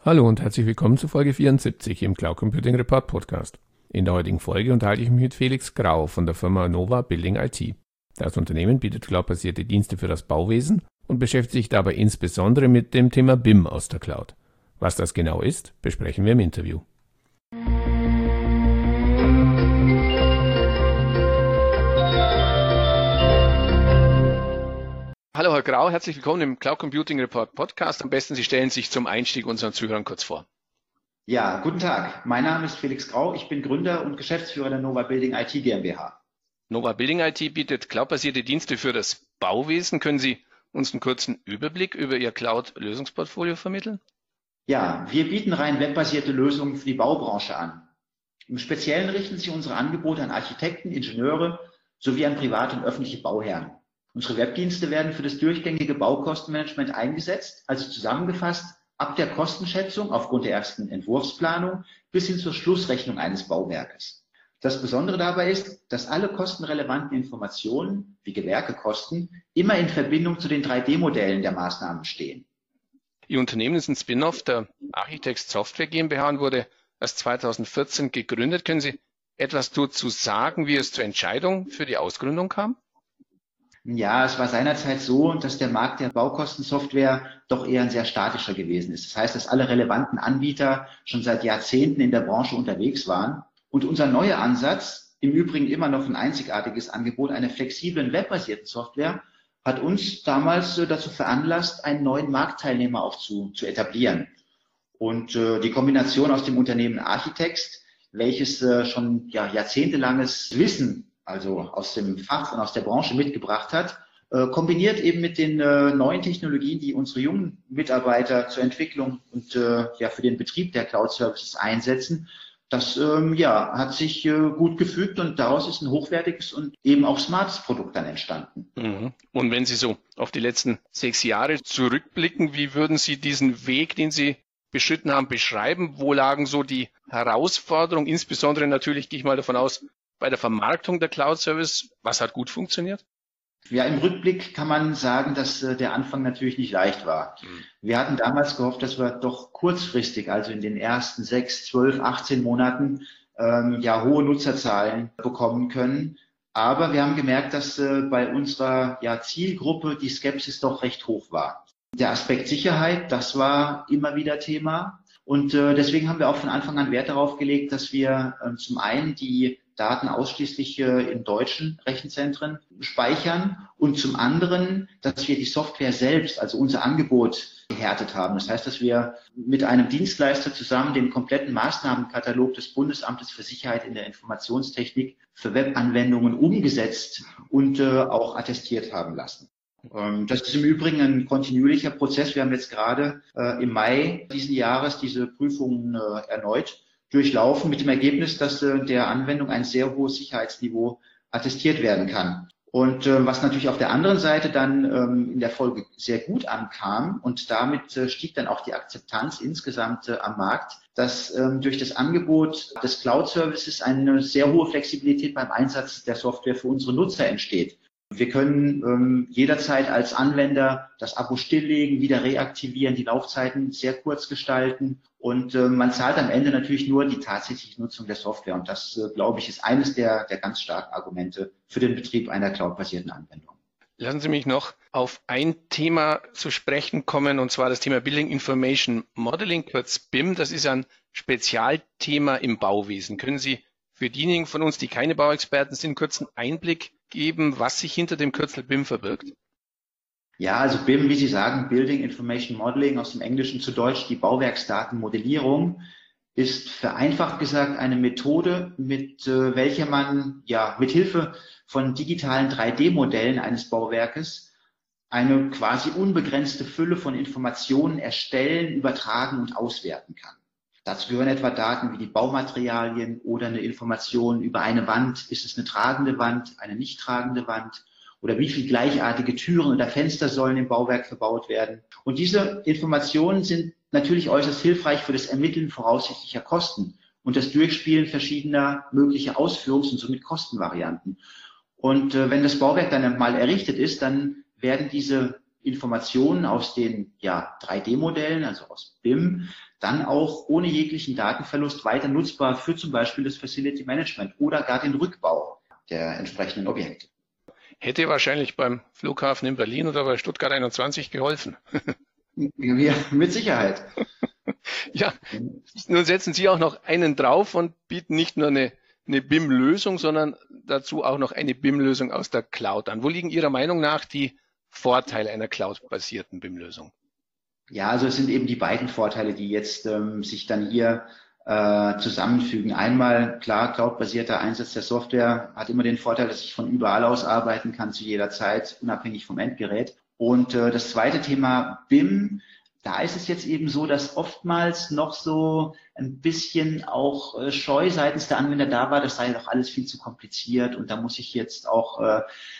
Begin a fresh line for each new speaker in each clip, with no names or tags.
Hallo und herzlich willkommen zu Folge 74 im Cloud Computing Report Podcast. In der heutigen Folge unterhalte ich mich mit Felix Grau von der Firma Nova Building IT. Das Unternehmen bietet cloudbasierte Dienste für das Bauwesen und beschäftigt sich dabei insbesondere mit dem Thema BIM aus der Cloud. Was das genau ist, besprechen wir im Interview. Hallo Herr Grau, herzlich willkommen im Cloud Computing Report Podcast. Am besten Sie stellen sich zum Einstieg unseren Zuhörern kurz vor.
Ja, guten Tag. Mein Name ist Felix Grau. Ich bin Gründer und Geschäftsführer der Nova Building IT GmbH.
Nova Building IT bietet cloudbasierte Dienste für das Bauwesen. Können Sie uns einen kurzen Überblick über Ihr Cloud-Lösungsportfolio vermitteln?
Ja, wir bieten rein webbasierte Lösungen für die Baubranche an. Im Speziellen richten sich unsere Angebote an Architekten, Ingenieure sowie an private und öffentliche Bauherren. Unsere Webdienste werden für das durchgängige Baukostenmanagement eingesetzt, also zusammengefasst ab der Kostenschätzung aufgrund der ersten Entwurfsplanung bis hin zur Schlussrechnung eines Bauwerkes. Das Besondere dabei ist, dass alle kostenrelevanten Informationen, wie Gewerkekosten, immer in Verbindung zu den 3D-Modellen der Maßnahmen stehen.
Ihr Unternehmen ist ein Spin-off der Architects Software GmbH und wurde erst 2014 gegründet. Können Sie etwas dazu sagen, wie es zur Entscheidung für die Ausgründung kam?
Ja, es war seinerzeit so, dass der Markt der Baukostensoftware doch eher ein sehr statischer gewesen ist. Das heißt, dass alle relevanten Anbieter schon seit Jahrzehnten in der Branche unterwegs waren. Und unser neuer Ansatz, im Übrigen immer noch ein einzigartiges Angebot einer flexiblen webbasierten Software, hat uns damals dazu veranlasst, einen neuen Marktteilnehmer zu etablieren. Und die Kombination aus dem Unternehmen Architects, welches schon jahrzehntelanges Wissen, also aus dem Fach und aus der Branche mitgebracht hat, kombiniert eben mit den neuen Technologien, die unsere jungen Mitarbeiter zur Entwicklung und für den Betrieb der Cloud-Services einsetzen. Das hat sich gut gefügt und daraus ist ein hochwertiges und eben auch smartes Produkt dann entstanden.
Und wenn Sie so auf die letzten 6 Jahre zurückblicken, wie würden Sie diesen Weg, den Sie beschritten haben, beschreiben? Wo lagen so die Herausforderungen? Insbesondere natürlich, gehe ich mal davon aus, bei der Vermarktung der Cloud-Service. Was hat gut funktioniert?
Ja, im Rückblick kann man sagen, dass der Anfang natürlich nicht leicht war. Wir hatten damals gehofft, dass wir doch kurzfristig, also in den ersten 6, 12, 18 Monaten, hohe Nutzerzahlen bekommen können. Aber wir haben gemerkt, dass bei unserer Zielgruppe die Skepsis doch recht hoch war. Der Aspekt Sicherheit, das war immer wieder Thema. Und deswegen haben wir auch von Anfang an Wert darauf gelegt, dass wir zum einen die Daten ausschließlich in deutschen Rechenzentren speichern und zum anderen, dass wir die Software selbst, also unser Angebot, gehärtet haben. Das heißt, dass wir mit einem Dienstleister zusammen den kompletten Maßnahmenkatalog des Bundesamtes für Sicherheit in der Informationstechnik für Webanwendungen umgesetzt und auch attestiert haben lassen. Das ist im Übrigen ein kontinuierlicher Prozess. Wir haben jetzt gerade im Mai diesen Jahres diese Prüfungen erneut durchlaufen mit dem Ergebnis, dass der Anwendung ein sehr hohes Sicherheitsniveau attestiert werden kann. Und was natürlich auf der anderen Seite dann in der Folge sehr gut ankam und damit stieg dann auch die Akzeptanz insgesamt am Markt, dass durch das Angebot des Cloud-Services eine sehr hohe Flexibilität beim Einsatz der Software für unsere Nutzer entsteht. Wir können jederzeit als Anwender das Abo stilllegen, wieder reaktivieren, die Laufzeiten sehr kurz gestalten und man zahlt am Ende natürlich nur die tatsächliche Nutzung der Software. Und das, glaube ich, ist eines der ganz starken Argumente für den Betrieb einer cloudbasierten Anwendung.
Lassen Sie mich noch auf ein Thema zu sprechen kommen, und zwar das Thema Building Information Modeling, kurz BIM. Das ist ein Spezialthema im Bauwesen. Können Sie für diejenigen von uns, die keine Bauexperten sind, einen kurzen Einblick geben, was sich hinter dem Kürzel BIM verbirgt?
Ja, also BIM, wie Sie sagen, Building Information Modeling, aus dem Englischen zu Deutsch die Bauwerksdatenmodellierung, ist vereinfacht gesagt eine Methode, mit welcher man mit Hilfe von digitalen 3D-Modellen eines Bauwerkes eine quasi unbegrenzte Fülle von Informationen erstellen, übertragen und auswerten kann. Dazu gehören etwa Daten wie die Baumaterialien oder eine Information über eine Wand. Ist es eine tragende Wand, eine nicht tragende Wand? Oder wie viele gleichartige Türen oder Fenster sollen im Bauwerk verbaut werden? Und diese Informationen sind natürlich äußerst hilfreich für das Ermitteln voraussichtlicher Kosten und das Durchspielen verschiedener möglicher Ausführungs- und somit Kostenvarianten. Und wenn das Bauwerk dann mal errichtet ist, dann werden diese Informationen aus den 3D-Modellen, also aus BIM, dann auch ohne jeglichen Datenverlust weiter nutzbar für zum Beispiel das Facility Management oder gar den Rückbau der entsprechenden Objekte.
Hätte wahrscheinlich beim Flughafen in Berlin oder bei Stuttgart 21 geholfen.
Ja, mit Sicherheit.
Ja, nun setzen Sie auch noch einen drauf und bieten nicht nur eine BIM-Lösung, sondern dazu auch noch eine BIM-Lösung aus der Cloud an. Wo liegen Ihrer Meinung nach die Vorteile einer cloud-basierten BIM-Lösung?
Ja, also es sind eben die beiden Vorteile, die jetzt sich dann hier zusammenfügen. Einmal, klar, cloud-basierter Einsatz der Software hat immer den Vorteil, dass ich von überall aus arbeiten kann, zu jeder Zeit, unabhängig vom Endgerät. Und das zweite Thema BIM, da ist es jetzt eben so, dass oftmals noch so ein bisschen auch Scheu seitens der Anwender da war, das sei doch alles viel zu kompliziert und da muss ich jetzt auch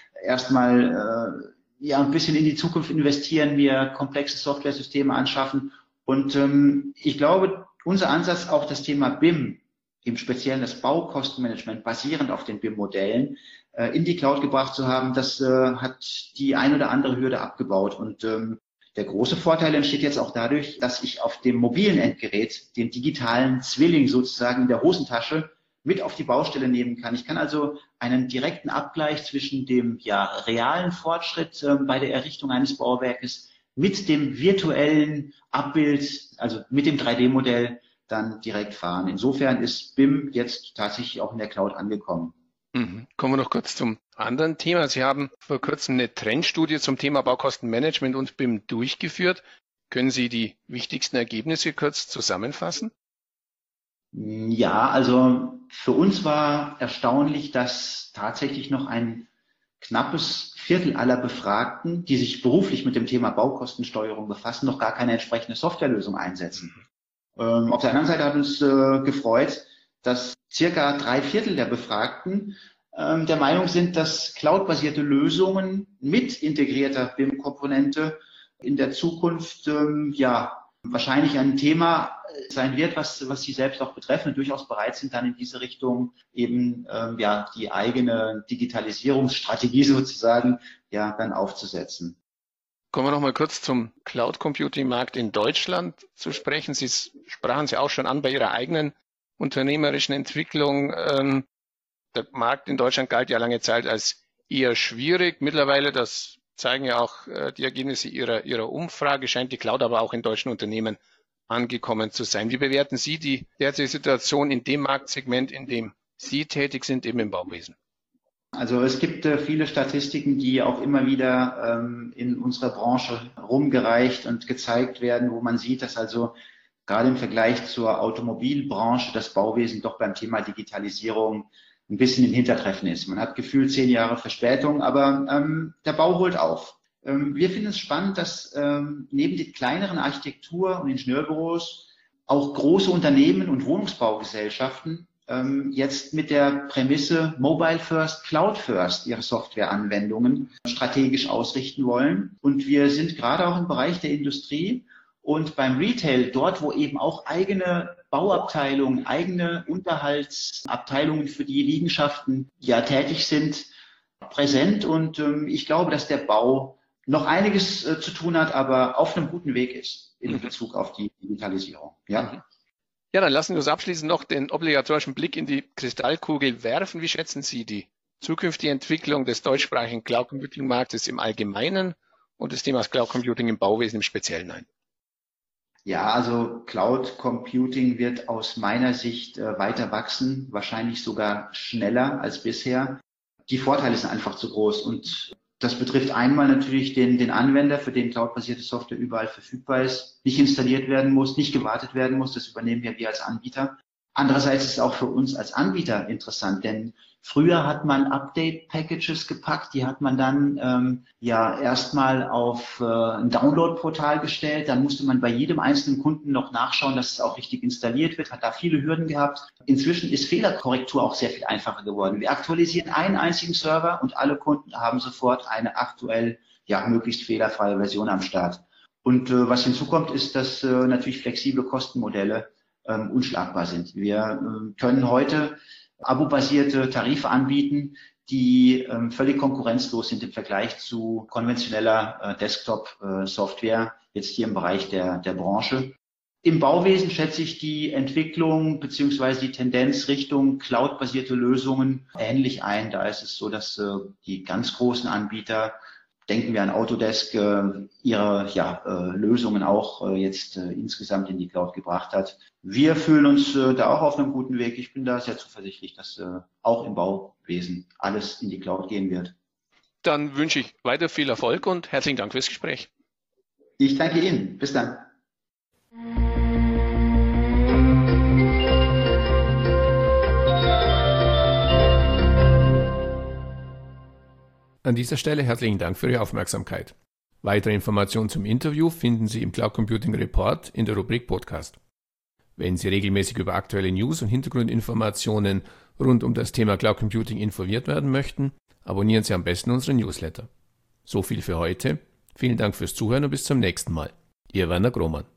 erstmal ein bisschen in die Zukunft investieren, mir komplexe Software-Systeme anschaffen. Und ich glaube, unser Ansatz, auch das Thema BIM, im Speziellen das Baukostenmanagement basierend auf den BIM-Modellen, in die Cloud gebracht zu haben, das hat die ein oder andere Hürde abgebaut. Und der große Vorteil entsteht jetzt auch dadurch, dass ich auf dem mobilen Endgerät den digitalen Zwilling sozusagen in der Hosentasche mit auf die Baustelle nehmen kann. Ich kann also einen direkten Abgleich zwischen dem realen Fortschritt bei der Errichtung eines Bauwerkes mit dem virtuellen Abbild, also mit dem 3D-Modell dann direkt fahren. Insofern ist BIM jetzt tatsächlich auch in der Cloud angekommen.
Kommen wir noch kurz zum anderen Thema. Sie haben vor kurzem eine Trendstudie zum Thema Baukostenmanagement und BIM durchgeführt. Können Sie die wichtigsten Ergebnisse kurz zusammenfassen?
Ja, also für uns war erstaunlich, dass tatsächlich noch ein knappes Viertel aller Befragten, die sich beruflich mit dem Thema Baukostensteuerung befassen, noch gar keine entsprechende Softwarelösung einsetzen. Auf der anderen Seite hat uns gefreut, dass circa 3/4 der Befragten der Meinung sind, dass cloudbasierte Lösungen mit integrierter BIM-Komponente in der Zukunft wahrscheinlich ein Thema sein wird, was sie selbst auch betreffen und durchaus bereit sind, dann in diese Richtung eben die eigene Digitalisierungsstrategie sozusagen dann aufzusetzen.
Kommen wir noch mal kurz zum Cloud-Computing-Markt in Deutschland zu sprechen. Sie sprachen es ja auch schon an bei Ihrer eigenen unternehmerischen Entwicklung. Der Markt in Deutschland galt ja lange Zeit als eher schwierig. Mittlerweile, das zeigen ja auch die Ergebnisse Ihrer Umfrage, scheint die Cloud aber auch in deutschen Unternehmen angekommen zu sein. Wie bewerten Sie die derzeitige Situation in dem Marktsegment, in dem Sie tätig sind, eben im Bauwesen?
Also es gibt viele Statistiken, die auch immer wieder in unserer Branche rumgereicht und gezeigt werden, wo man sieht, dass also gerade im Vergleich zur Automobilbranche das Bauwesen doch beim Thema Digitalisierung ein bisschen im Hintertreffen ist. Man hat gefühlt 10 Jahre Verspätung, aber der Bau holt auf. Wir finden es spannend, dass neben den kleineren Architektur- und Ingenieurbüros auch große Unternehmen und Wohnungsbaugesellschaften jetzt mit der Prämisse Mobile First, Cloud First ihre Softwareanwendungen strategisch ausrichten wollen. Und wir sind gerade auch im Bereich der Industrie und beim Retail, dort wo eben auch eigene Bauabteilungen, eigene Unterhaltsabteilungen für die Liegenschaften tätig sind, präsent. Und ich glaube, dass der Bau noch einiges zu tun hat, aber auf einem guten Weg ist in Bezug auf die Digitalisierung. Ja.
Ja, dann lassen wir uns abschließend noch den obligatorischen Blick in die Kristallkugel werfen. Wie schätzen Sie die zukünftige Entwicklung des deutschsprachigen Cloud Computing Marktes im Allgemeinen und des Themas Cloud Computing im Bauwesen im Speziellen ein?
Ja, also Cloud Computing wird aus meiner Sicht weiter wachsen, wahrscheinlich sogar schneller als bisher. Die Vorteile sind einfach zu groß und das betrifft einmal natürlich den Anwender, für den cloudbasierte Software überall verfügbar ist, nicht installiert werden muss, nicht gewartet werden muss. Das übernehmen wir als Anbieter. Andererseits ist es auch für uns als Anbieter interessant, denn früher hat man Update-Packages gepackt, die hat man dann erstmal auf ein Download-Portal gestellt. Dann musste man bei jedem einzelnen Kunden noch nachschauen, dass es auch richtig installiert wird, hat da viele Hürden gehabt. Inzwischen ist Fehlerkorrektur auch sehr viel einfacher geworden. Wir aktualisieren einen einzigen Server und alle Kunden haben sofort eine aktuell möglichst fehlerfreie Version am Start. Und was hinzukommt, ist, dass natürlich flexible Kostenmodelle unschlagbar sind. Wir können heute abo-basierte Tarife anbieten, die völlig konkurrenzlos sind im Vergleich zu konventioneller Desktop-Software, jetzt hier im Bereich der Branche. Im Bauwesen schätze ich die Entwicklung beziehungsweise die Tendenz Richtung cloud-basierte Lösungen ähnlich ein. Da ist es so, dass die ganz großen Anbieter, denken wir an Autodesk, ihre Lösungen auch jetzt insgesamt in die Cloud gebracht hat. Wir fühlen uns da auch auf einem guten Weg. Ich bin da sehr zuversichtlich, dass auch im Bauwesen alles in die Cloud gehen wird.
Dann wünsche ich weiter viel Erfolg und herzlichen Dank fürs Gespräch.
Ich danke Ihnen. Bis dann.
An dieser Stelle herzlichen Dank für Ihre Aufmerksamkeit. Weitere Informationen zum Interview finden Sie im Cloud Computing Report in der Rubrik Podcast. Wenn Sie regelmäßig über aktuelle News und Hintergrundinformationen rund um das Thema Cloud Computing informiert werden möchten, abonnieren Sie am besten unseren Newsletter. So viel für heute. Vielen Dank fürs Zuhören und bis zum nächsten Mal. Ihr Werner Grohmann.